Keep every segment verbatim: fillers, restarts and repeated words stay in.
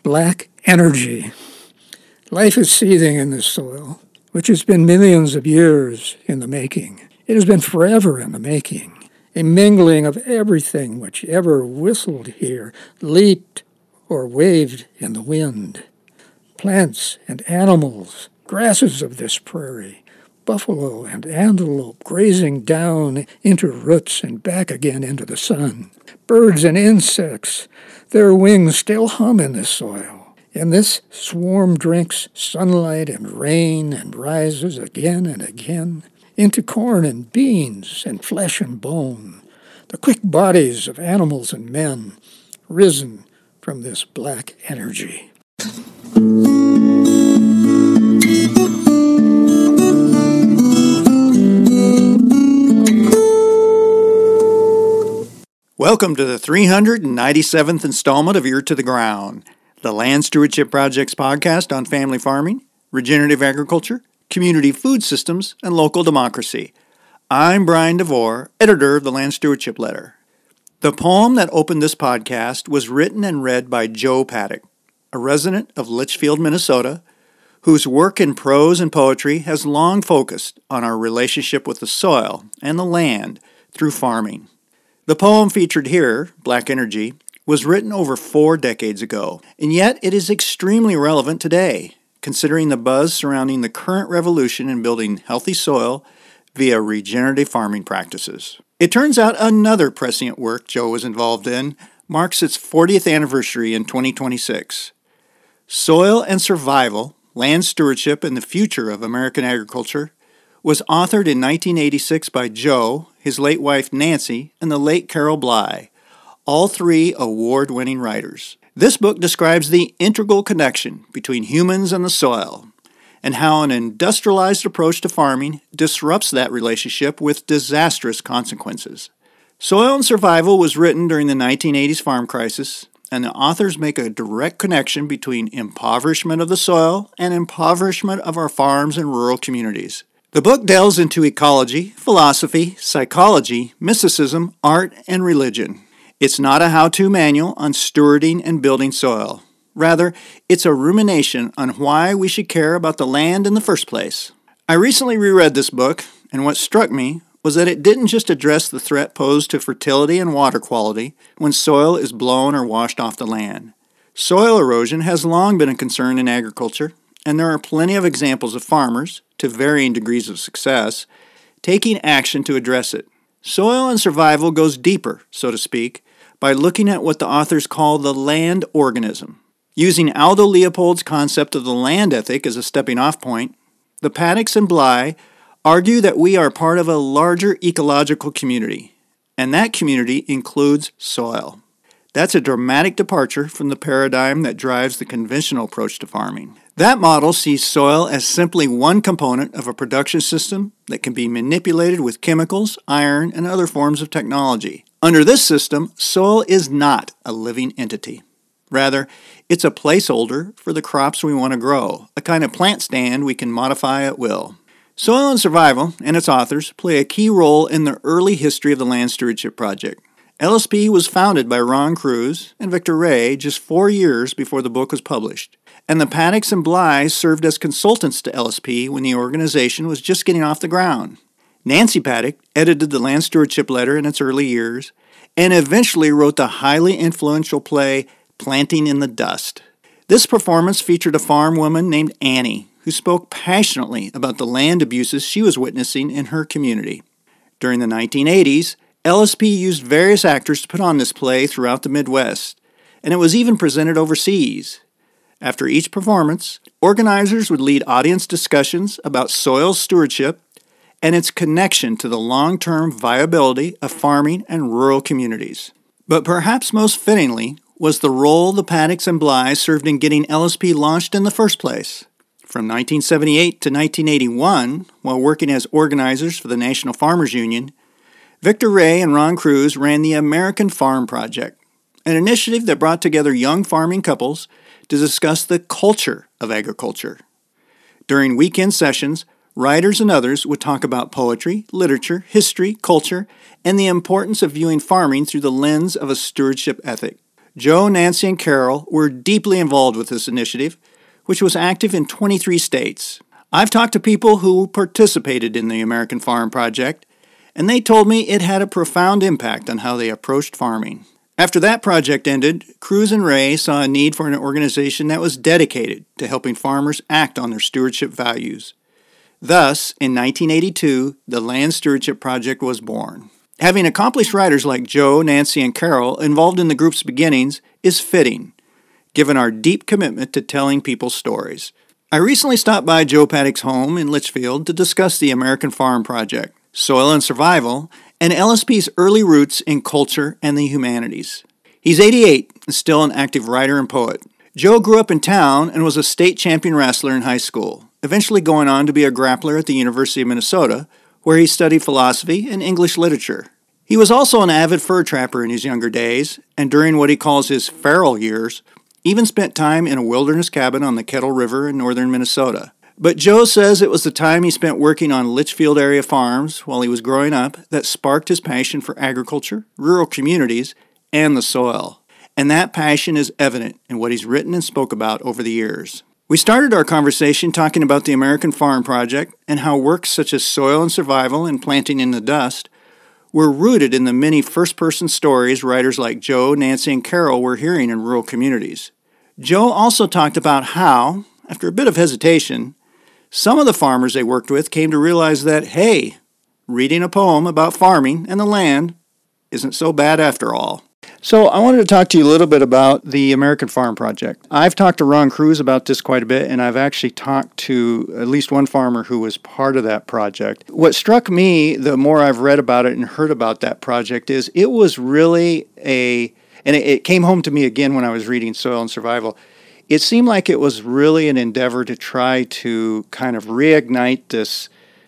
black energy. Life is seething in this soil, which has been millions of years in the making. It has been forever in the making. A mingling of everything which ever whistled here, leaped or waved in the wind. Plants and animals, grasses of this prairie, buffalo and antelope grazing down into roots and back again into the sun. Birds and insects, their wings still hum in this soil. And this swarm drinks sunlight and rain and rises again and again into corn and beans and flesh and bone, the quick bodies of animals and men risen from this black energy. Welcome to the three hundred ninety-seventh installment of Ear to the Ground, the Land Stewardship Project's podcast on family farming, regenerative agriculture, community food systems, and local democracy. I'm Brian DeVore, editor of the Land Stewardship Letter. The poem that opened this podcast was written and read by Joe Paddock, a resident of Litchfield, Minnesota, whose work in prose and poetry has long focused on our relationship with the soil and the land through farming. The poem featured here, Black Energy, was written over four decades ago, and yet it is extremely relevant today, considering the buzz surrounding the current revolution in building healthy soil via regenerative farming practices. It turns out another prescient work Joe was involved in marks its fortieth anniversary in twenty twenty-six. Soil and Survival, Land Stewardship and the Future of American Agriculture was authored in nineteen eighty-six by Joe, his late wife Nancy, and the late Carol Bly, all three award-winning writers. This book describes the integral connection between humans and the soil, and how an industrialized approach to farming disrupts that relationship with disastrous consequences. Soil and Survival was written during the nineteen eighties farm crisis, and the authors make a direct connection between impoverishment of the soil and impoverishment of our farms and rural communities. The book delves into ecology, philosophy, psychology, mysticism, art, and religion. It's not a how-to manual on stewarding and building soil. Rather, it's a rumination on why we should care about the land in the first place. I recently reread this book, and what struck me was that it didn't just address the threat posed to fertility and water quality when soil is blown or washed off the land. Soil erosion has long been a concern in agriculture, and there are plenty of examples of farmers, to varying degrees of success, taking action to address it. Soil and Survival goes deeper, so to speak, by looking at what the authors call the land organism. Using Aldo Leopold's concept of the land ethic as a stepping-off point, the Paddocks and Bly argue that we are part of a larger ecological community, and that community includes soil. That's a dramatic departure from the paradigm that drives the conventional approach to farming. That model sees soil as simply one component of a production system that can be manipulated with chemicals, iron, and other forms of technology. Under this system, soil is not a living entity. Rather, it's a placeholder for the crops we want to grow, a kind of plant stand we can modify at will. Soil and Survival and its authors play a key role in the early history of the Land Stewardship Project. L S P was founded by Ron Cruz and Victor Ray just four years before the book was published, and the Paddocks and Bly served as consultants to L S P when the organization was just getting off the ground. Nancy Paddock edited the Land Stewardship Letter in its early years, and eventually wrote the highly influential play Planting in the Dust. This performance featured a farm woman named Annie, who spoke passionately about the land abuses she was witnessing in her community. During the nineteen eighties, L S P used various actors to put on this play throughout the Midwest, and it was even presented overseas. After each performance, organizers would lead audience discussions about soil stewardship and its connection to the long-term viability of farming and rural communities. But perhaps most fittingly was the role the Paddocks and Bly served in getting L S P launched in the first place. From nineteen seventy-eight to nineteen eighty-one, while working as organizers for the National Farmers Union, Victor Ray and Ron Cruz ran the American Farm Project, an initiative that brought together young farming couples to discuss the culture of agriculture. During weekend sessions, writers and others would talk about poetry, literature, history, culture, and the importance of viewing farming through the lens of a stewardship ethic. Joe, Nancy, and Carol were deeply involved with this initiative, which was active in twenty-three states. I've talked to people who participated in the American Farm Project, and they told me it had a profound impact on how they approached farming. After that project ended, Cruz and Ray saw a need for an organization that was dedicated to helping farmers act on their stewardship values. Thus, in nineteen eighty-two, the Land Stewardship Project was born. Having accomplished writers like Joe, Nancy, and Carol involved in the group's beginnings is fitting, given our deep commitment to telling people's stories. I recently stopped by Joe Paddock's home in Litchfield to discuss the American Farm Project, soil and survival, and L S P's early roots in culture and the humanities. He's eighty-eight and still an active writer and poet. Joe grew up in town and was a state champion wrestler in high school, eventually going on to be a grappler at the University of Minnesota, where he studied philosophy and English literature. He was also an avid fur trapper in his younger days, and during what he calls his feral years, even spent time in a wilderness cabin on the Kettle River in northern Minnesota. But Joe says it was the time he spent working on Litchfield area farms while he was growing up that sparked his passion for agriculture, rural communities, and the soil. And that passion is evident in what he's written and spoke about over the years. We started our conversation talking about the American Farm Project and how works such as Soil and Survival and Planting in the Dust were rooted in the many first-person stories writers like Joe, Nancy, and Carol were hearing in rural communities. Joe also talked about how, after a bit of hesitation, some of the farmers they worked with came to realize that, hey, reading a poem about farming and the land isn't so bad after all. So I wanted to talk to you a little bit about the American Farm Project. I've talked to Ron Cruz about this quite a bit, and I've actually talked to at least one farmer who was part of that project. What struck me, the more I've read about it and heard about that project, is it was really a, and it, it came home to me again when I was reading Soil and Survival, it seemed like it was really an endeavor to try to kind of reignite this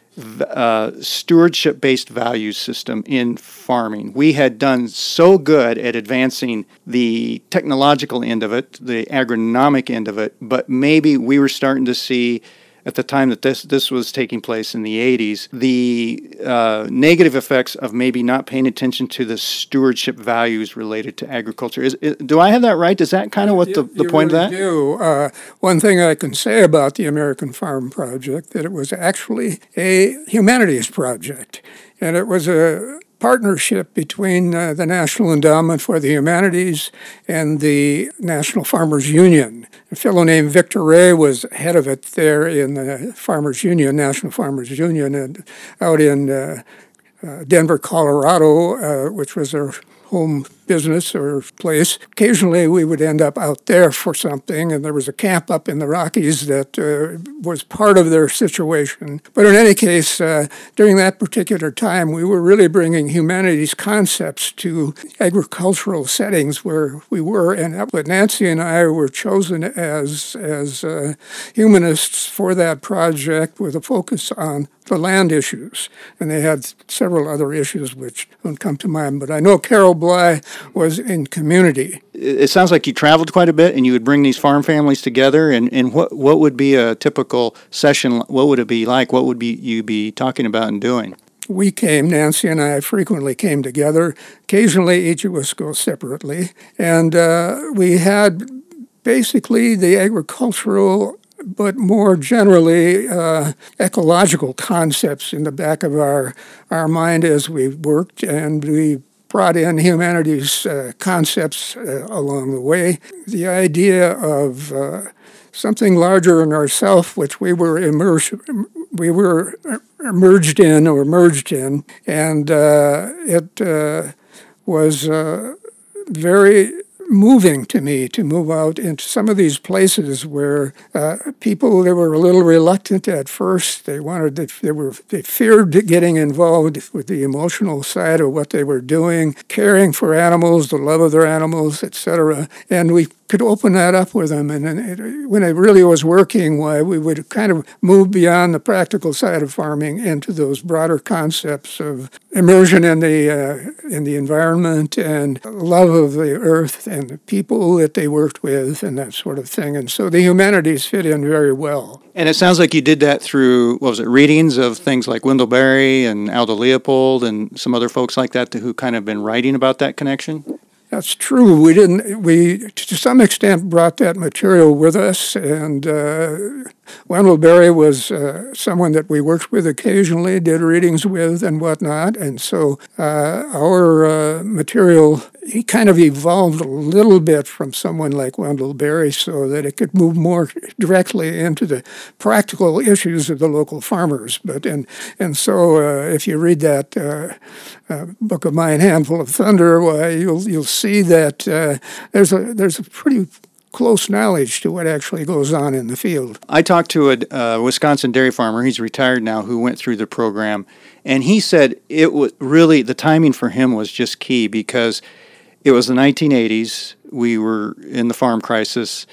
uh, stewardship-based values system in farming. We had done so good at advancing the technological end of it, the agronomic end of it, but maybe we were starting to see at the time that this this was taking place in the eighties, the uh, negative effects of maybe not paying attention to the stewardship values related to agriculture. Is, is do I have that right? Is that kind of what the, the you point really of that? Do. Uh, one thing I can say about the American Farm Project, that it was actually a humanities project, and it was a partnership between uh, the National Endowment for the Humanities and the National Farmers Union. A fellow named Victor Ray was head of it there in the Farmers Union, National Farmers Union, and out in uh, uh, Denver, Colorado, uh, which was their home business or place. Occasionally we would end up out there for something, and there was a camp up in the Rockies that uh, was part of their situation. But in any case, uh, during that particular time, we were really bringing humanities concepts to agricultural settings where we were, and but Nancy and I were chosen as, as uh, humanists for that project with a focus on the land issues. And they had several other issues which don't come to mind, but I know Carol Bly was in community. It sounds like you traveled quite a bit, and you would bring these farm families together. And, and what what would be a typical session? What would it be like? What would be you be talking about and doing? We came, Nancy and I frequently came together. Occasionally, each of us go separately. And uh, we had basically the agricultural, but more generally uh, ecological concepts in the back of our, our mind as we worked, and we brought in humanities uh, concepts uh, along the way. The idea of uh, something larger than ourselves, which we were immersed, we were emerged in or merged in, and uh, it uh, was uh, very moving to me to move out into some of these places where uh, people, they were a little reluctant at first. They wanted, to, they were, they feared getting involved with the emotional side of what they were doing, caring for animals, the love of their animals, et cetera. And we could open that up with them. And, and it, when it really was working, why we would kind of move beyond the practical side of farming into those broader concepts of immersion in the uh, in the environment and love of the earth and the people that they worked with and that sort of thing. And so the humanities fit in very well. And it sounds like you did that through, what was it, readings of things like Wendell Berry and Aldo Leopold and some other folks like that who kind of been writing about that connection? That's true. We didn't. We to some extent brought that material with us, and uh, Wendell Berry was uh, someone that we worked with occasionally, did readings with, and whatnot. And so uh, our uh, material, he kind of evolved a little bit from someone like Wendell Berry, so that it could move more directly into the practical issues of the local farmers. But and and so uh, if you read that uh, uh, book of mine, Handful of Thunder, why you'll you'll see that uh, there's a there's a pretty close knowledge to what actually goes on in the field. I talked to a uh, Wisconsin dairy farmer, he's retired now, who went through the program, and he said it was really, the timing for him was just key because it was the nineteen eighties, we were in the farm crisis,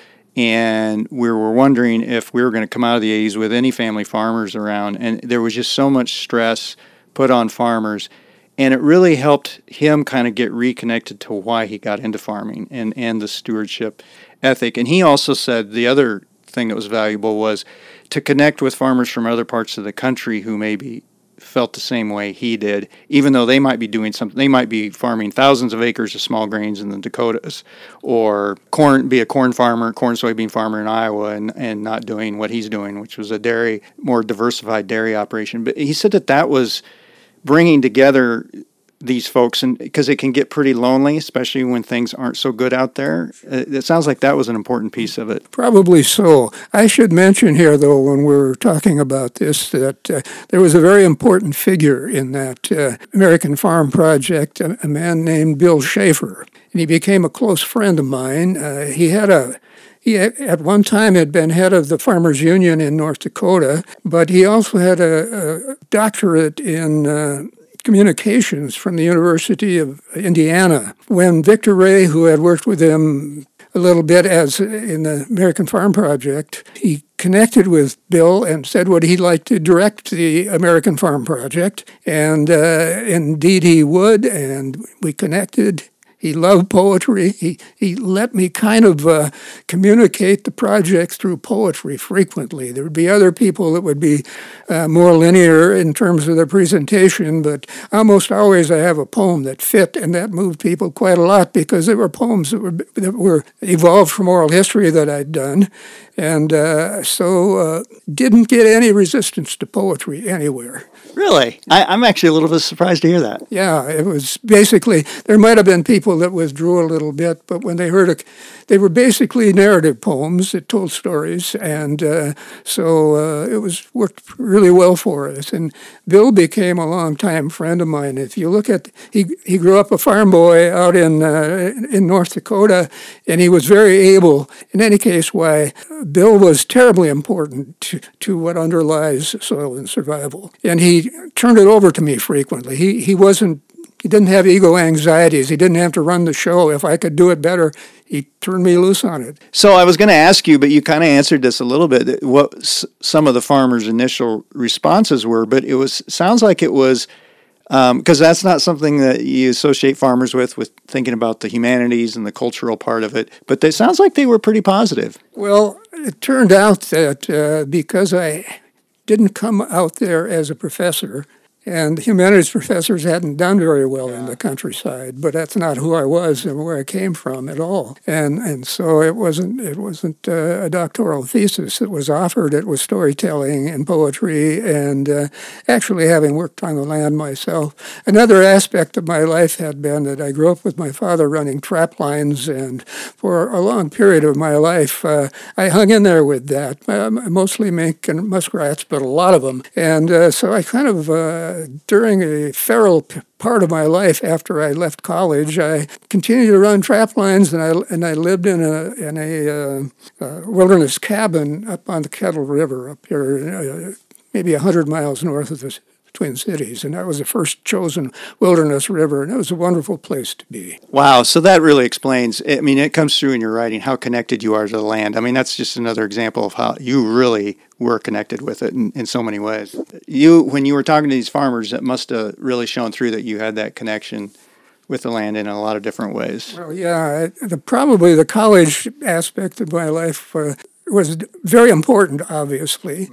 and we were wondering if we were going to come out of the eighties with any family farmers around, and there was just so much stress put on farmers. And it really helped him kind of get reconnected to why he got into farming and, and the stewardship ethic. And he also said the other thing that was valuable was to connect with farmers from other parts of the country who maybe felt the same way he did, even though they might be doing something. They might be farming thousands of acres of small grains in the Dakotas, or corn, be a corn farmer, corn soybean farmer in Iowa, and, and not doing what he's doing, which was a dairy, more diversified dairy operation. But he said that that was bringing together these folks, and because it can get pretty lonely, especially when things aren't so good out there. It sounds like that was an important piece of it. Probably so. I should mention here, though, when we're talking about this, that uh, there was a very important figure in that uh, American Farm Project, a, a man named Bill Schaefer, and he became a close friend of mine. Uh, he had a He at one time had been head of the Farmers Union in North Dakota, but he also had a, a doctorate in uh, communications from the University of Indiana. When Victor Ray, who had worked with him a little bit as in the American Farm Project, he connected with Bill and said would he like to direct the American Farm Project, and uh, indeed he would, and we connected. He loved poetry. He he let me kind of uh, communicate the project through poetry frequently. There would be other people that would be uh, more linear in terms of their presentation, but almost always I have a poem that fit, and that moved people quite a lot because they were poems that were that were evolved from oral history that I'd done, and uh, so uh, didn't get any resistance to poetry anywhere. Really? I, I'm actually a little bit surprised to hear that. Yeah, it was basically, there might have been people that withdrew a little bit, but when they heard it, they were basically narrative poems that told stories, and uh, so uh, it was worked really well for us. And Bill became a longtime friend of mine. If you look at, he he grew up a farm boy out in uh, in North Dakota, and he was very able. In any case, why Bill was terribly important to, to what underlies soil and survival, and he turned it over to me frequently. He he wasn't. He didn't have ego anxieties. He didn't have to run the show. If I could do it better, he turned me loose on it. So I was going to ask you, but you kind of answered this a little bit, what s- some of the farmers' initial responses were, but it was sounds like it was, because um, that's not something that you associate farmers with, with thinking about the humanities and the cultural part of it, but it sounds like they were pretty positive. Well, it turned out that uh, because I didn't come out there as a professor, and humanities professors hadn't done very well yeah. in the countryside, but that's not who I was and where I came from at all. And and so it wasn't it wasn't uh, a doctoral thesis that was offered. It was storytelling and poetry, and uh, actually having worked on the land myself. Another aspect of my life had been that I grew up with my father running trap lines, and for a long period of my life, uh, I hung in there with that, uh, mostly mink and muskrats, but a lot of them. And uh, so I kind of... Uh, During a feral p- part of my life after I left college, I continued to run trap lines, and I and I lived in a in a uh, uh, wilderness cabin up on the Kettle River up here, uh, maybe a hundred miles north of the Twin Cities, and that was the first chosen wilderness river, and it was a wonderful place to be. Wow, so that really explains, I mean, it comes through in your writing, how connected you are to the land. I mean, that's just another example of how you really were connected with it in, in so many ways. You, when you were talking to these farmers, it must have really shown through that you had that connection with the land in a lot of different ways. Well, yeah, the, probably the college aspect of my life uh, was very important, obviously. Mm-hmm.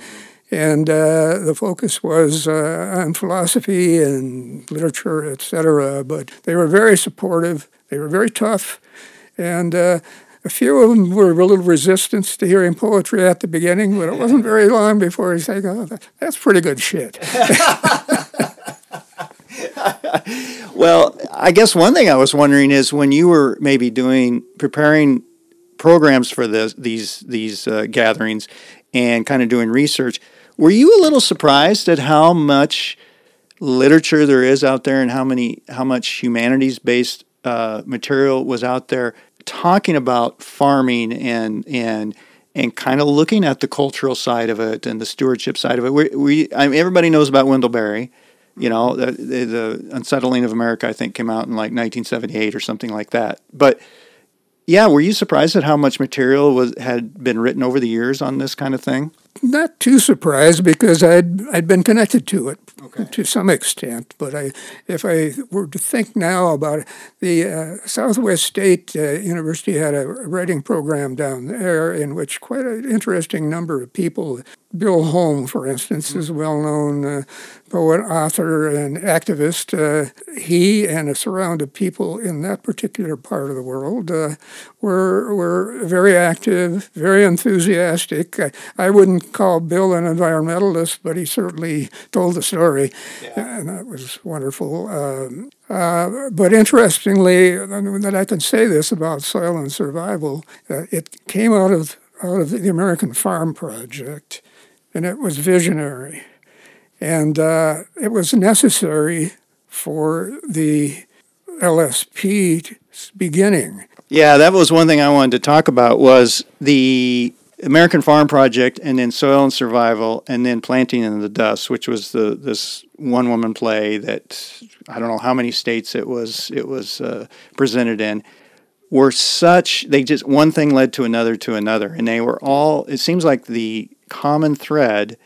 And uh, the focus was uh, on philosophy and literature, et cetera. But they were very supportive. They were very tough. And uh, a few of them were a little resistant to hearing poetry at the beginning, but it wasn't very long before he said, oh, that's pretty good shit. Well, I guess one thing I was wondering is when you were maybe doing, preparing programs for this, these, these uh, gatherings and kind of doing research, were you a little surprised at how much literature there is out there and how many, how much humanities-based uh, material was out there talking about farming and and and kind of looking at the cultural side of it and the stewardship side of it? We, we I mean, everybody knows about Wendell Berry. You know, the, the, the Unsettling of America, I think, came out in like nineteen seventy-eight or something like that. But yeah, were you surprised at how much material was had been written over the years on this kind of thing? Not too surprised because I'd I'd been connected to it okay. to some extent. But I, if I were to think now about it, the uh, Southwest State uh, University had a writing program down there in which quite an interesting number of people. Bill Holm, for instance, is a well-known uh, poet, author, and activist. Uh, he and a surround of people in that particular part of the world uh, were were very active, very enthusiastic. I, I wouldn't call Bill an environmentalist, but he certainly told the story, yeah. And that was wonderful. Um, uh, but interestingly, that I can say this about Soil and Survival, uh, it came out of out of the American Farm Project. And it was visionary. And uh, it was necessary for the L S P's beginning. Yeah, that was one thing I wanted to talk about was the American Farm Project and then Soil and Survival and then Planting in the Dust, which was the this one-woman play that I don't know how many states it was it was uh, presented in, were such, they just, one thing led to another to another. And they were all, it seems like the common thread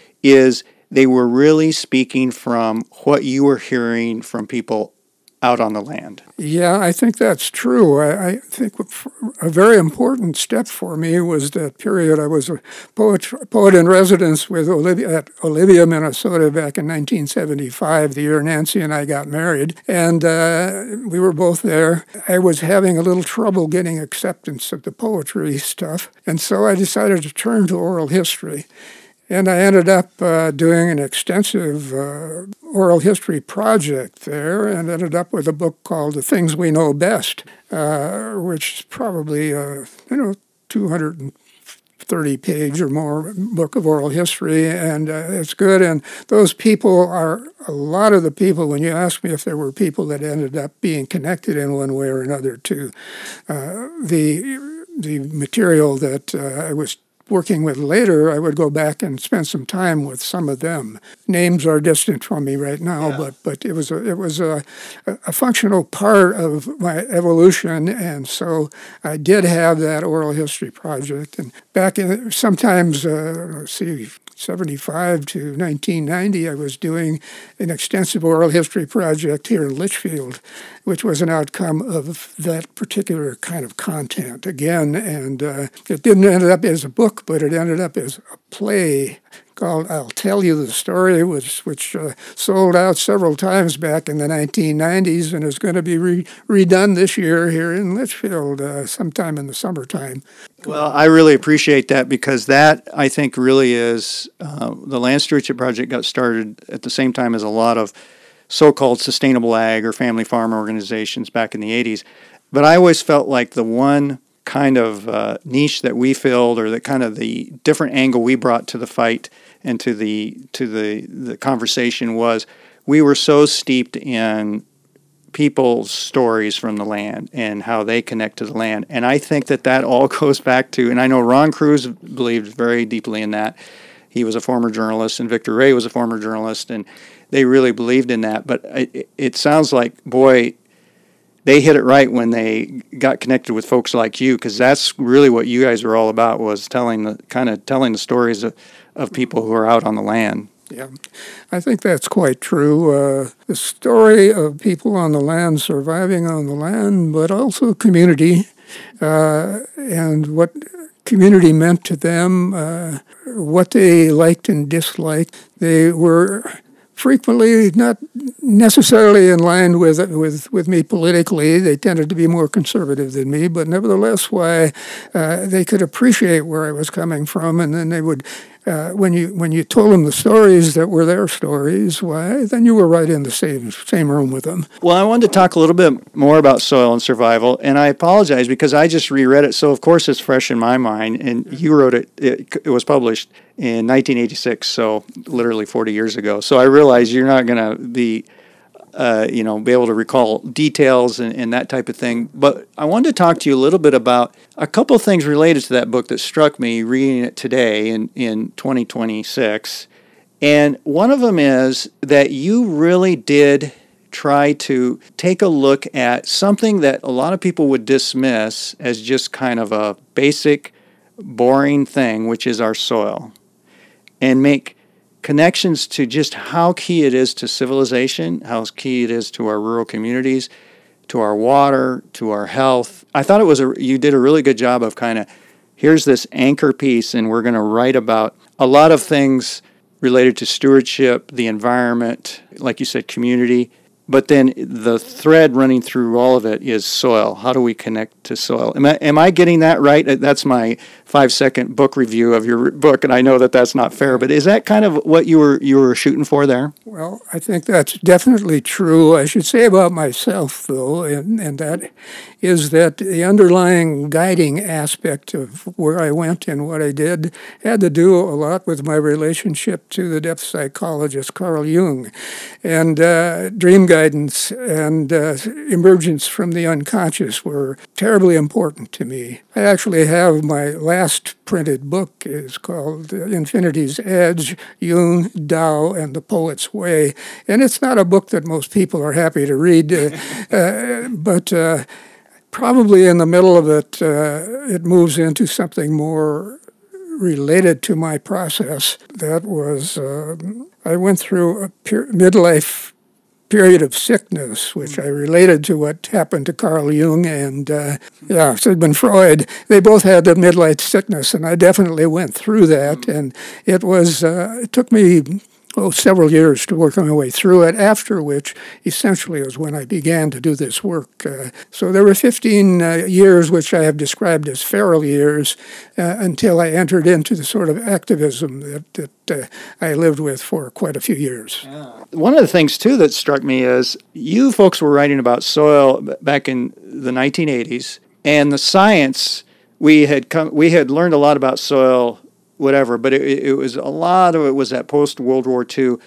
is they were really speaking from what you were hearing from people out on the land. Yeah, I think that's true. I, I think a very important step for me was that period. I was a poet, poet in residence with Olivia at Olivia, Minnesota back in nineteen seventy-five, the year Nancy and I got married. And uh, we were both there. I was having a little trouble getting acceptance of the poetry stuff. And so I decided to turn to oral history. And I ended up uh, doing an extensive uh, oral history project there and ended up with a book called The Things We Know Best, uh, which is probably a, you know, two hundred thirty page or more book of oral history, and uh, it's good. And those people are, a lot of the people, when you ask me if there were people that ended up being connected in one way or another to uh, the, the material that uh, I was working with later, I would go back and spend some time with some of them. Names are distant from me right now, yeah. but but it was a, it was a, a functional part of my evolution, and so I did have that oral history project. And back in sometimes, uh, let's see, seventy-five to nineteen ninety, I was doing an extensive oral history project here in Litchfield, which was an outcome of that particular kind of content again. And uh, it didn't end up as a book, but it ended up as a play called I'll Tell You the Story, which, which uh, sold out several times back in the nineteen nineties and is going to be re- redone this year here in Litchfield uh, sometime in the summertime. Well, I really appreciate that because that, I think, really is, uh, the Land Stewardship Project got started at the same time as a lot of so-called sustainable ag or family farm organizations back in the eighties. But I always felt like the one kind of uh, niche that we filled, or the kind of the different angle we brought to the fight and to the to the, the conversation, was we were so steeped in people's stories from the land and how they connect to the land. And I think that that all goes back to, and I know Ron Cruz believed very deeply in that. He was a former journalist, and Victor Ray was a former journalist, and they really believed in that. But it, it sounds like, boy, they hit it right when they got connected with folks like you, because that's really what you guys were all about, was telling the kind of telling the stories of, of people who are out on the land. Yeah, I think that's quite true. Uh, the story of people on the land, surviving on the land, but also community, uh, and what community meant to them, uh, what they liked and disliked. They were frequently not necessarily in line with with with me politically. They tended to be more conservative than me, but nevertheless, why uh, they could appreciate where I was coming from, and then they would. Uh, when you when you told them the stories that were their stories, why, then you were right in the same same room with them. Well, I wanted to talk a little bit more about soil and survival, and I apologize because I just reread it, so of course it's fresh in my mind, and you wrote it, it, it was published in nineteen eighty-six, so literally forty years ago. So I realize you're not going to be, uh, you know, be able to recall details and, and that type of thing, but I wanted to talk to you a little bit about a couple of things related to that book that struck me reading it today in, in twenty twenty-six. And one of them is that you really did try to take a look at something that a lot of people would dismiss as just kind of a basic, boring thing, which is our soil, and make connections to just how key it is to civilization, how key it is to our rural communities, to our water, to our health. I thought it was a, you did a really good job of kind of, here's this anchor piece, and we're going to write about a lot of things related to stewardship, the environment, like you said, community. But then the thread running through all of it is soil. How do we connect to soil? Am I, am I getting that right? That's my five-second book review of your book, and I know that that's not fair. But is that kind of what you were you were shooting for there? Well, I think that's definitely true. I should say about myself, though, and, and that is that the underlying guiding aspect of where I went and what I did had to do a lot with my relationship to the depth psychologist Carl Jung, and uh, dream guidance and uh, emergence from the unconscious were terribly important to me. I actually have my last printed book is called Infinity's Edge, Jung, Tao, and the Poet's Way. And it's not a book that most people are happy to read, uh, uh, but uh, probably in the middle of it, uh, it moves into something more related to my process. That was, uh, I went through a per- midlife period of sickness, which I related to what happened to Carl Jung and, uh, yeah, Sigmund Freud. They both had the midlife sickness, and I definitely went through that. And it was, uh, it took me oh, several years to work my way through it, after which essentially was when I began to do this work. Uh, so there were fifteen uh, years, which I have described as feral years, uh, until I entered into the sort of activism that, that uh, I lived with for quite a few years. Yeah. One of the things, too, that struck me is you folks were writing about soil back in the nineteen eighties, and the science, we had come, we had learned a lot about soil, whatever, but it, it was a lot of it was that post-World War Two.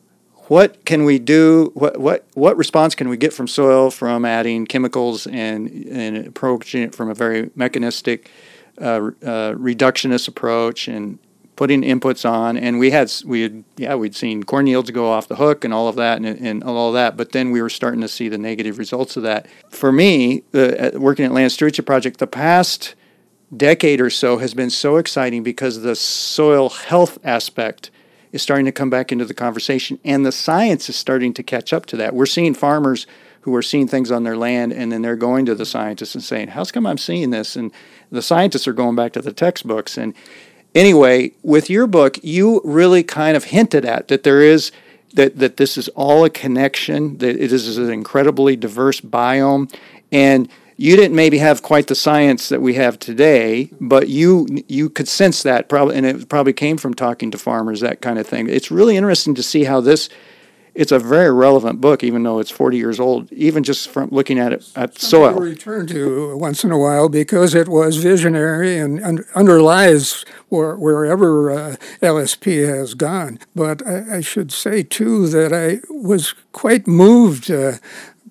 What can we do? What what what response can we get from soil from adding chemicals and and approaching it from a very mechanistic, uh, uh, reductionist approach and putting inputs on? And we had we had yeah we'd seen corn yields go off the hook and all of that and, and all of that, but then we were starting to see the negative results of that. For me, uh, working at Land Stewardship Project, the past decade or so has been so exciting because the soil health aspect is starting to come back into the conversation, and the science is starting to catch up to that. We're seeing farmers who are seeing things on their land, and then they're going to the scientists and saying, how's come I'm seeing this? And the scientists are going back to the textbooks. And anyway, with your book, you really kind of hinted at that there is that, that this is all a connection, that it is an incredibly diverse biome, and you didn't maybe have quite the science that we have today, but you you could sense that probably, and it probably came from talking to farmers, that kind of thing. It's really interesting to see how this. It's a very relevant book, even though it's forty years old. Even just from looking at it at soil. I return to once in a while because it was visionary and un- underlies where, wherever uh, L S P has gone. But I, I should say too that I was quite moved. Uh,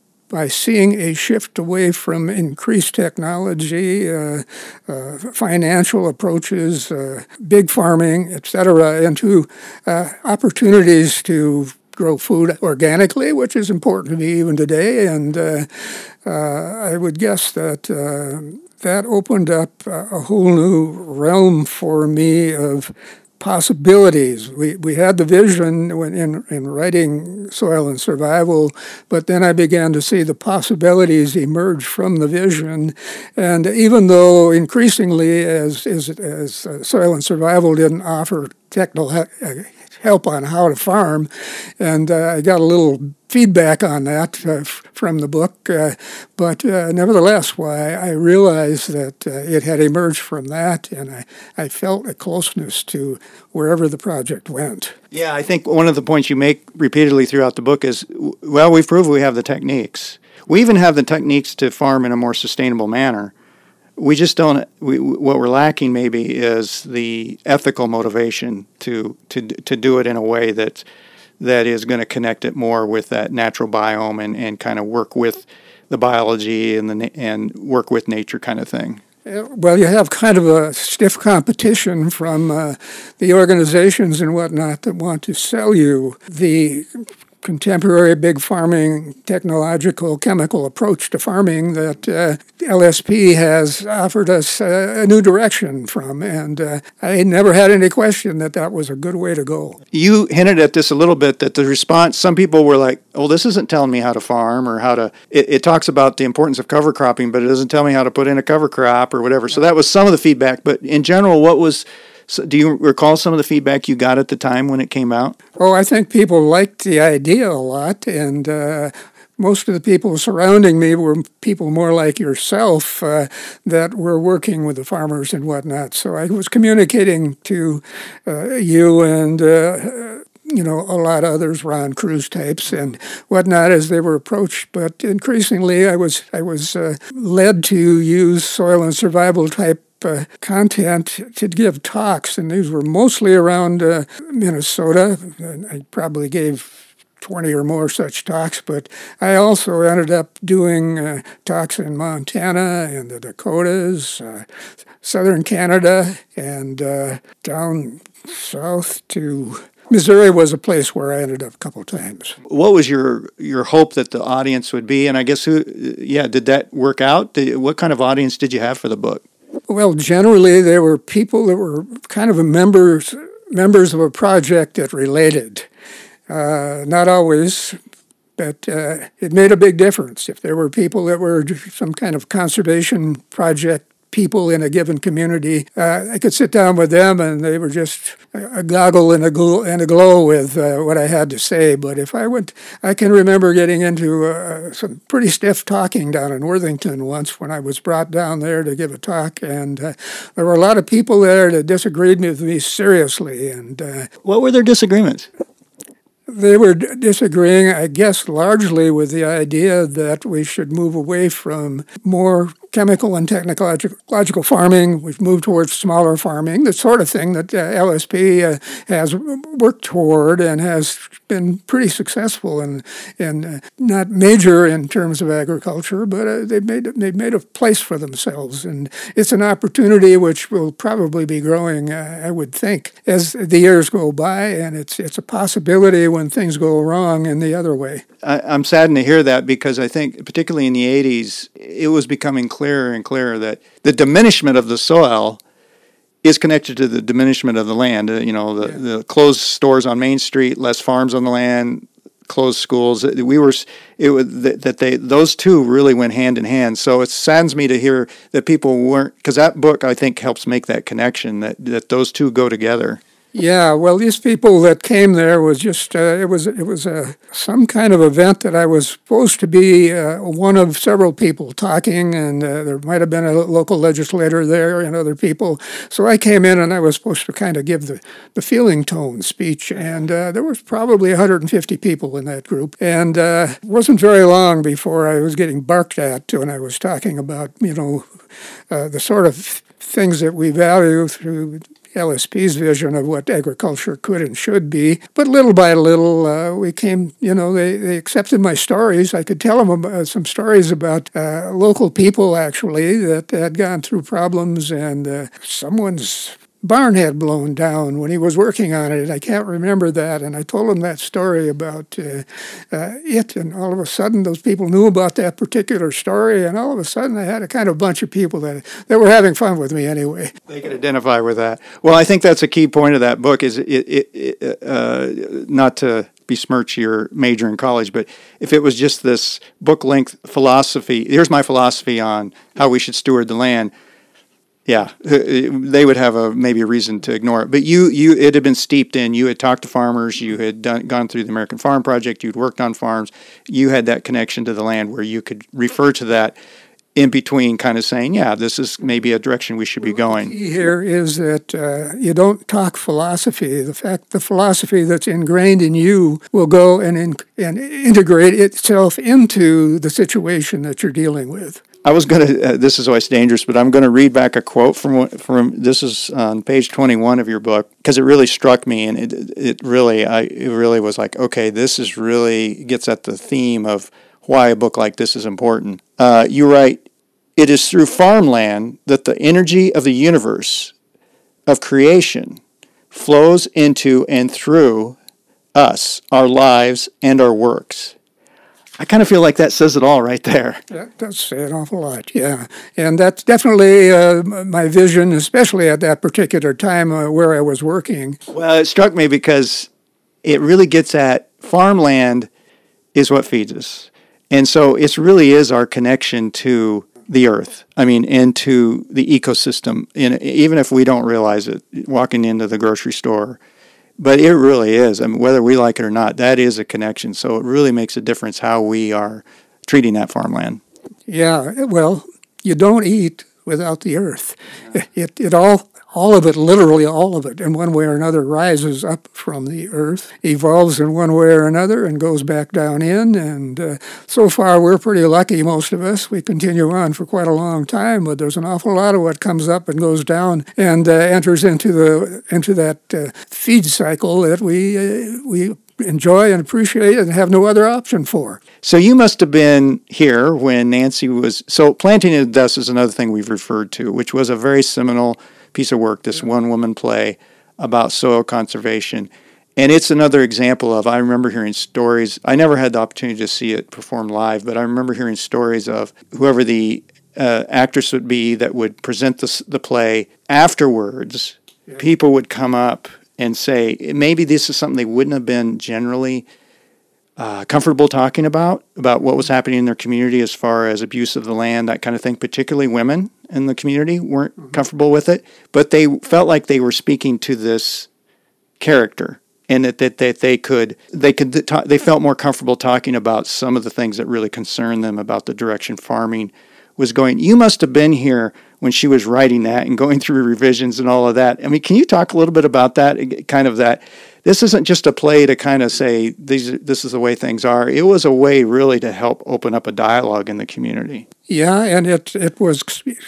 by seeing a shift away from increased technology, uh, uh, financial approaches, uh, big farming, et cetera, into uh, opportunities to grow food organically, which is important to me even today. And uh, uh, I would guess that uh, that opened up a whole new realm for me of possibilities. We we had the vision when in, in writing Soil and Survival, but then I began to see the possibilities emerge from the vision. And even though increasingly, as as, as uh, Soil and Survival didn't offer technical he- help on how to farm, and uh, I got a little feedback on that uh, f- from the book, uh, but uh, nevertheless, why I realized that uh, it had emerged from that, and I, I felt a closeness to wherever the project went. Yeah, I think one of the points you make repeatedly throughout the book is, well, we've proved we have the techniques. We even have the techniques to farm in a more sustainable manner. We just don't. We, what we're lacking maybe is the ethical motivation to to to do it in a way that that is going to connect it more with that natural biome and, and kind of work with the biology and the and work with nature kind of thing. Well, you have kind of a stiff competition from uh, the organizations and whatnot that want to sell you the contemporary big farming, technological, chemical approach to farming that uh, L S P has offered us uh, a new direction from. And uh, I never had any question that that was a good way to go. You hinted at this a little bit, that the response, some people were like, oh, this isn't telling me how to farm or how to, it, it talks about the importance of cover cropping, but it doesn't tell me how to put in a cover crop or whatever. So that was some of the feedback. But in general, what was, so do you recall some of the feedback you got at the time when it came out? Oh, I think people liked the idea a lot, and uh, most of the people surrounding me were people more like yourself uh, that were working with the farmers and whatnot. So I was communicating to uh, you and uh, you know, a lot of others, Ron Cruz types and whatnot, as they were approached. But increasingly, I was I was uh, led to use soil and survival type Uh, content to give talks, and these were mostly around uh, Minnesota. I probably gave twenty or more such talks, but I also ended up doing uh, talks in Montana and the Dakotas, uh, southern Canada, and uh, down south to Missouri was a place where I ended up a couple of times. What was your your hope that the audience would be? And I guess, who, yeah, did that work out? Did, what kind of audience did you have for the book? Well, generally, there were people that were kind of a members members of a project that related. Uh, not always, but uh, it made a big difference. If there were people that were some kind of conservation project people in a given community, uh, I could sit down with them and they were just a goggle and a glow, and a glow with uh, what I had to say. But if I went, I can remember getting into uh, some pretty stiff talking down in Worthington once when I was brought down there to give a talk, and uh, there were a lot of people there that disagreed with me seriously. And uh, what were their disagreements? They were d- disagreeing, I guess, largely with the idea that we should move away from more chemical and technological farming. We've moved towards smaller farming, the sort of thing that uh, L S P uh, has worked toward and has been pretty successful in, in uh, not major in terms of agriculture, but uh, they've made they've made a place for themselves. And it's an opportunity which will probably be growing, uh, I would think, as the years go by, and it's it's a possibility when things go wrong in the other way. I, I'm saddened to hear that, because I think, particularly in the eighties, it was becoming clearer and clearer that the diminishment of the soil is connected to the diminishment of the land. Uh, you know, the, yeah. the closed stores on Main Street, less farms on the land, closed schools. We were it was that they those two really went hand in hand. So it saddens me to hear that people weren't, because that book, I think, helps make that connection, that that those two go together. Yeah, well, these people that came there was just, uh, it was it was a, some kind of event that I was supposed to be uh, one of several people talking, and uh, there might have been a local legislator there and other people. So I came in and I was supposed to kind of give the, the feeling tone speech, and uh, there was probably one hundred fifty people in that group. And uh, it wasn't very long before I was getting barked at when I was talking about, you know, uh, the sort of things that we value through L S P's vision of what agriculture could and should be. But little by little, uh, we came, you know, they, they accepted my stories. I could tell them about, some stories about uh, local people, actually, that had gone through problems, and uh, someone's barn had blown down when he was working on it. I can't remember that. And I told him that story about uh, uh, it. And all of a sudden, those people knew about that particular story. And all of a sudden, I had a kind of bunch of people that, that were having fun with me anyway. They could identify with that. Well, I think that's a key point of that book is it, it, it uh, not to besmirch your major in college, but if it was just this book-length philosophy, here's my philosophy on how we should steward the land, yeah, they would have a maybe a reason to ignore it. But you, you, it had been steeped in. You had talked to farmers. You had done, gone through the American Farm Project. You'd worked on farms. You had that connection to the land where you could refer to that in between, kind of saying, yeah, this is maybe a direction we should be going. The key here is that uh, you don't talk philosophy. The fact, the philosophy that's ingrained in you will go and in, and integrate itself into the situation that you're dealing with. I was going to, uh, this is always dangerous, but I'm going to read back a quote from, from this is on page twenty-one of your book, because it really struck me, and it it really, I it really was like, okay, this is really, gets at the theme of why a book like this is important. Uh, you write, it is through farmland that the energy of the universe, of creation, flows into and through us, our lives, and our works. I kind of feel like that says it all right there. That does say an awful lot, yeah. And that's definitely uh, my vision, especially at that particular time uh, where I was working. Well, it struck me because it really gets at farmland is what feeds us. And so it really is our connection to the earth, I mean, and to the ecosystem, and even if we don't realize it, walking into the grocery store. But it really is. I mean, whether we like it or not, that is a connection. So it really makes a difference how we are treating that farmland. Yeah, well, you don't eat without the earth. Yeah. It it all all of it, literally all of it, in one way or another, rises up from the earth, evolves in one way or another, and goes back down in. And uh, so far, we're pretty lucky, most of us. We continue on for quite a long time, but there's an awful lot of what comes up and goes down and uh, enters into the into that uh, feed cycle that we uh, we enjoy and appreciate and have no other option for. So you must have been here when Nancy was... So Planting in the Dust is another thing we've referred to, which was a very seminal piece of work, this one-woman play about soil conservation. And it's another example of, I remember hearing stories, I never had the opportunity to see it performed live, but I remember hearing stories of whoever the uh, actress would be that would present the, the play afterwards, yeah. People would come up and say, maybe this is something they wouldn't have been generally uh, comfortable talking about, about what was happening in their community as far as abuse of the land, that kind of thing. Particularly women in the community weren't mm-hmm. comfortable with it, but they felt like they were speaking to this character, and that, that, that they could they could talk, they felt more comfortable talking about some of the things that really concerned them about the direction farming was going. You must have been here when she was writing that and going through revisions and all of that. I mean, can you talk a little bit about that, kind of that? This isn't just a play to kind of say, these, this is the way things are. It was a way really to help open up a dialogue in the community. Yeah, and it it was,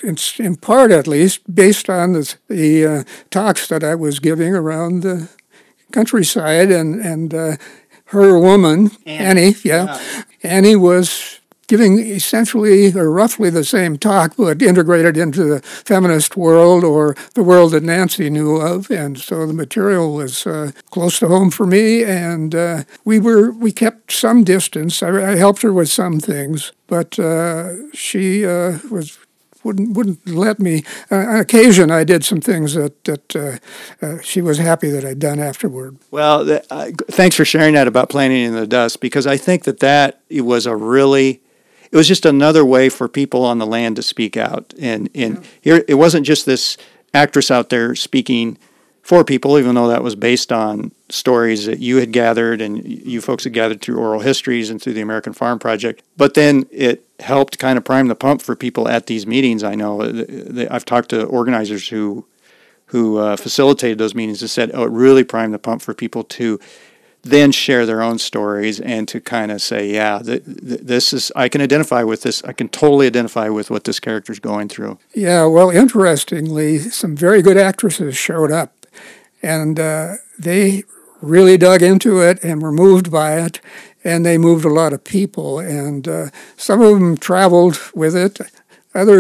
in part at least, based on the, the uh, talks that I was giving around the countryside, and, and uh, her woman, Annie, Annie yeah, yeah, Annie was giving essentially or roughly the same talk, but integrated into the feminist world or the world that Nancy knew of. And so the material was uh, close to home for me, and uh, we were we kept some distance. I, I helped her with some things, but uh, she uh, was wouldn't wouldn't let me. Uh, on occasion, I did some things that that uh, uh, she was happy that I'd done afterward. Well, th- uh, thanks for sharing that about Planting in the Dust, because I think that that it was a really It was just another way for people on the land to speak out. And, and yeah. here, it wasn't just this actress out there speaking for people, even though that was based on stories that you had gathered and you folks had gathered through oral histories and through the American Farm Project. But then it helped kind of prime the pump for people at these meetings. I know I've talked to organizers who who uh, facilitated those meetings and said, oh, it really primed the pump for people to then share their own stories and to kind of say, yeah, th- th- this is, I can identify with this. I can totally identify with what this character's going through. Yeah, well, interestingly, some very good actresses showed up, and uh, they really dug into it and were moved by it, and they moved a lot of people, and uh, some of them traveled with it. Others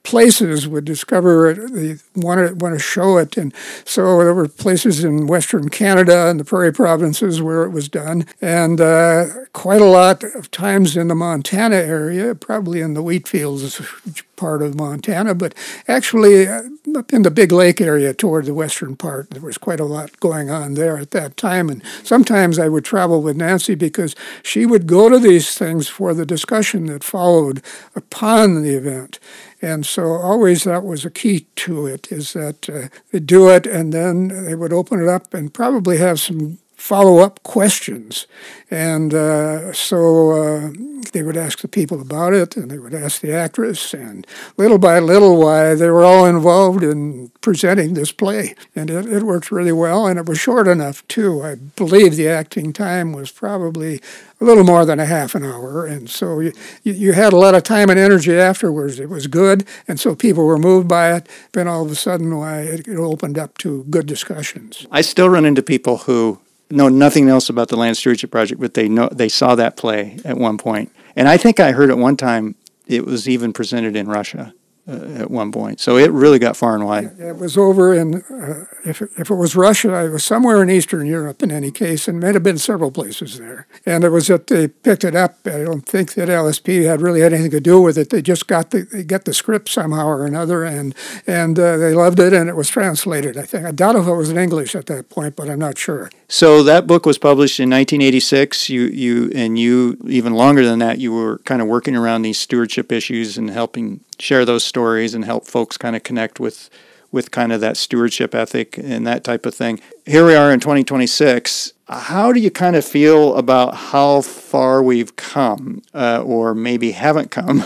places would discover it, they want to, want to show it. And so there were places in Western Canada and the Prairie provinces where it was done, and uh, quite a lot of times in the Montana area, probably in the wheat fields part of Montana, but actually uh, up in the Big Lake area toward the western part, there was quite a lot going on there at that time. And sometimes I would travel with Nancy because she would go to these things for the discussion that followed upon the event. And so always that was a key to it, is that uh, they do it and then they would open it up and probably have some follow-up questions. And uh, so uh, they would ask the people about it, and they would ask the actress, and little by little, why they were all involved in presenting this play. And it, it worked really well, and it was short enough, too. I believe the acting time was probably a little more than a half an hour, and so you, you had a lot of time and energy afterwards. It was good, and so people were moved by it. Then all of a sudden, why it, it opened up to good discussions. I still run into people who know nothing else about the Land Stewardship Project, but they know they saw that play at one point. And I think I heard at one time it was even presented in Russia uh, at one point. So it really got far and wide. It was over in, uh, if, it, if it was Russia, it was somewhere in Eastern Europe in any case, and it may have been several places there. And it was that they picked it up. I don't think that L S P had really had anything to do with it. They just got the they got the script somehow or another, and and uh, they loved it, and it was translated, I think. I doubt if it was in English at that point, but I'm not sure. So that book was published in nineteen eighty-six. You, you, and you, even longer than that, you were kind of working around these stewardship issues and helping share those stories and help folks kind of connect with, with kind of that stewardship ethic and that type of thing. Here we are in twenty twenty-six. How do you kind of feel about how far we've come, uh, or maybe haven't come,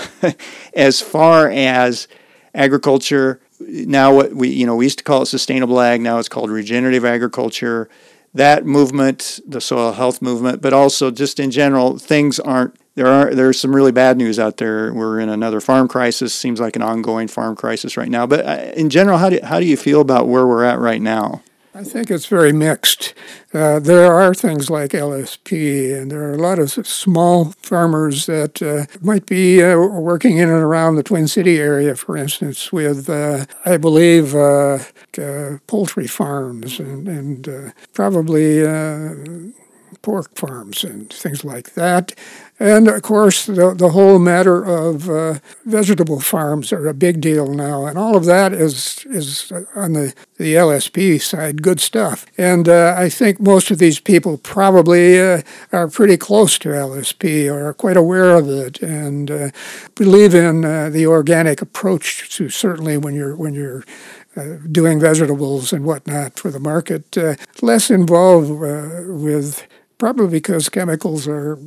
as far as agriculture? Now, what we you know we used to call it sustainable ag. Now it's called regenerative agriculture. That movement, the soil health movement, but also just in general, things aren't, there are, there's some really bad news out there. We're in another farm crisis, seems like an ongoing farm crisis right now. But in general, how do, how do you feel about where we're at right now? I think it's very mixed. Uh, there are things like L S P, and there are a lot of small farmers that uh, might be uh, working in and around the Twin City area, for instance, with, uh, I believe, uh, uh, poultry farms and, and uh, probably uh, pork farms and things like that. And, of course, the, the whole matter of uh, vegetable farms are a big deal now. And all of that is is on the, the L S P side, good stuff. And uh, I think most of these people probably uh, are pretty close to L S P or are quite aware of it and uh, believe in uh, the organic approach to certainly when you're when you're Uh, doing vegetables and whatnot for the market, uh, less involved uh, with, probably because chemicals are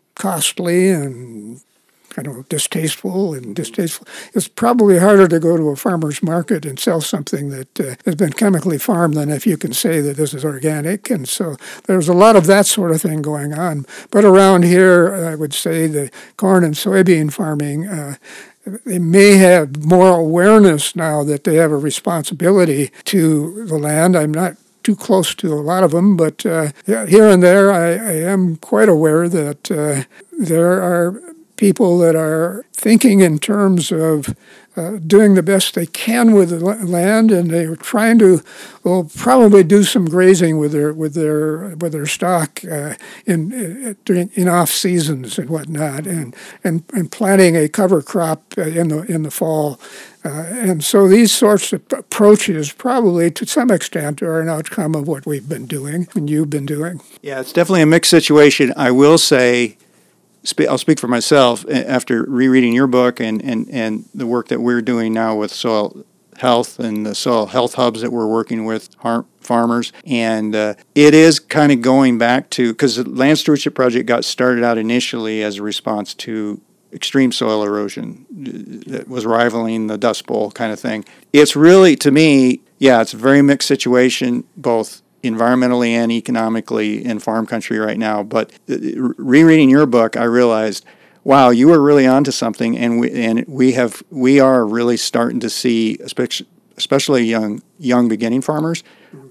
costly and kind of distasteful and distasteful. It's probably harder to go to a farmer's market and sell something that uh, has been chemically farmed than if you can say that this is organic. And so there's a lot of that sort of thing going on. But around here, I would say the corn and soybean farming, uh, they may have more awareness now that they have a responsibility to the land. I'm not too close to a lot of them, but uh, here and there I, I am quite aware that uh, there are people that are thinking in terms of uh, doing the best they can with the land, and they're trying to, well, probably do some grazing with their with their with their stock uh, in in, in off seasons and whatnot, and, and and planting a cover crop in the in the fall. Uh, and so these sorts of approaches probably to some extent are an outcome of what we've been doing and you've been doing. Yeah, it's definitely a mixed situation. I will say, I'll speak for myself, after rereading your book and, and, and the work that we're doing now with soil health and the soil health hubs that we're working with farmers. And uh, it is kind of going back to, because the Land Stewardship Project got started out initially as a response to extreme soil erosion that was rivaling the Dust Bowl kind of thing. It's really, to me, yeah, it's a very mixed situation, both environmentally and economically in farm country right now. But rereading your book, I realized, wow, you were really onto something, and we and we have we are really starting to see, especially young young beginning farmers,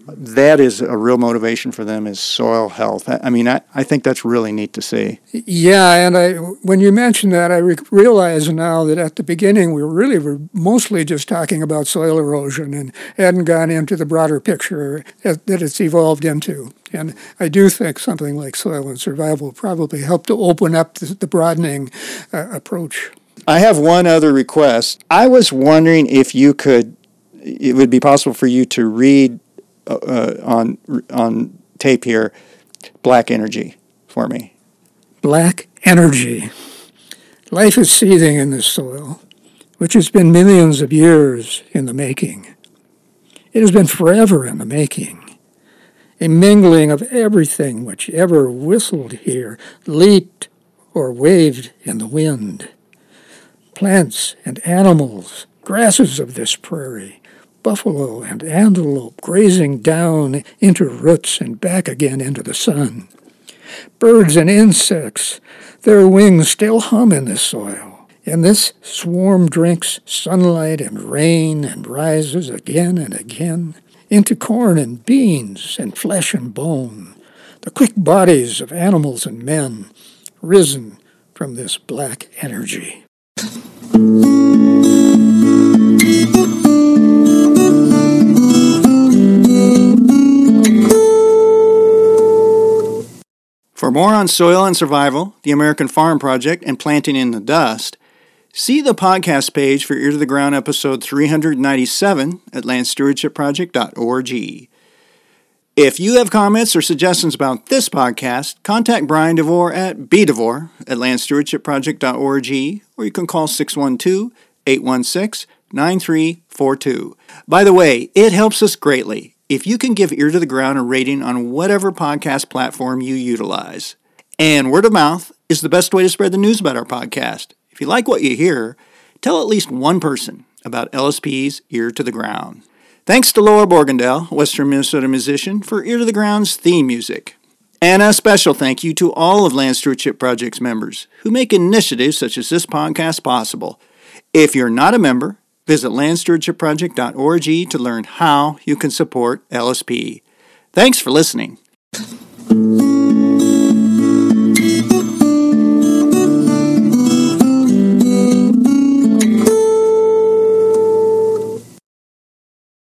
that is a real motivation for them, is soil health. I mean, I, I think that's really neat to see. Yeah, and I when you mention that, I re- realize now that at the beginning we really were mostly just talking about soil erosion and hadn't gone into the broader picture that, that it's evolved into. And I do think something like Soil and Survival probably helped to open up the, the broadening uh, approach. I have one other request. I was wondering if you could, it would be possible for you to read uh, on on tape here, Black Energy for me. Black energy. Life is seething in this soil, which has been millions of years in the making. It has been forever in the making. A mingling of everything which ever whistled here, leaped or waved in the wind. Plants and animals, grasses of this prairie, buffalo and antelope grazing down into roots and back again into the sun. Birds and insects, their wings still hum in this soil. And this swarm drinks sunlight and rain and rises again and again into corn and beans and flesh and bone, the quick bodies of animals and men risen from this black energy. For more on Soil and Survival, the American Farm Project, and Planting in the Dust, see the podcast page for Ear to the Ground episode three ninety-seven at land stewardship project dot org. If you have comments or suggestions about this podcast, contact Brian DeVore at b devore at land stewardship project dot org, or you can call six one two, eight one six, nine three four two. By the way, it helps us greatly if you can give Ear to the Ground a rating on whatever podcast platform you utilize. And word of mouth is the best way to spread the news about our podcast. If you like what you hear, tell at least one person about L S P's Ear to the Ground. Thanks to Laura Borgendale, Western Minnesota musician, for Ear to the Ground's theme music. And a special thank you to all of Land Stewardship Project's members who make initiatives such as this podcast possible. If you're not a member, visit land stewardship project dot org to learn how you can support L S P. Thanks for listening.